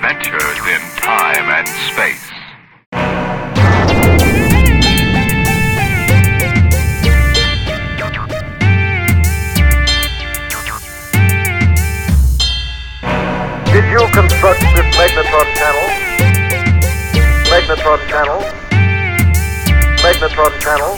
Adventures in time and space. Did you construct this magnetron channel? Magnetron channel? Magnetron channel?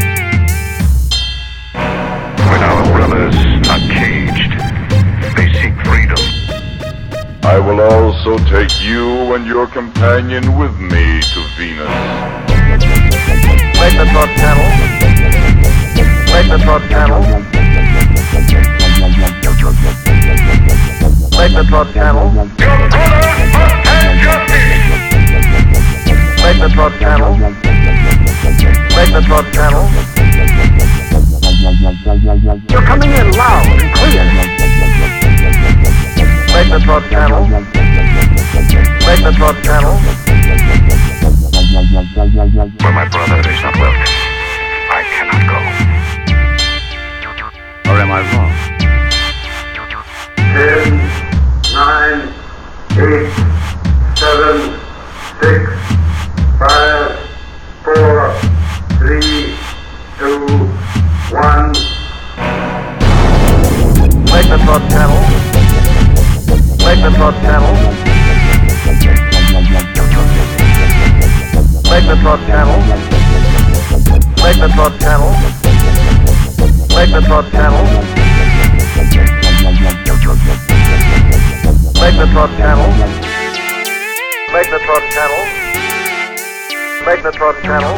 When our brothers are caged, they seek freedom. I will also take you and your companion with me to Venus. Magnetron channel? Magnetron channel? Magnetron channel? Your brothers must have justice! Magnetron channel? Magnetron channel? You're coming in loud and clear. Magnetron channel? Magnetron channel? Where my brother is not welcome, I cannot go. Or am I wrong? 10, 9, 8, 7, 6, 5, 4, 3, 2, 1. Magnetron channel. Magnetron channel. Magnetron channel. Magnetron channel. Magnetron channel. Magnetron channel. Magnetron channel. Magnetron channel.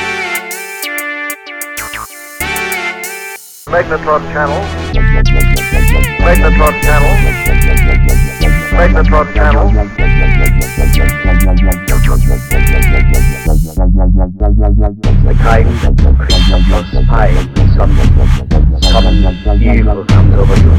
Magnetron channel. Magnetron channel. Magnetron channel. The kind creature of spy, some evil comes over you.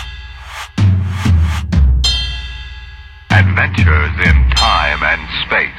Adventures in time and space.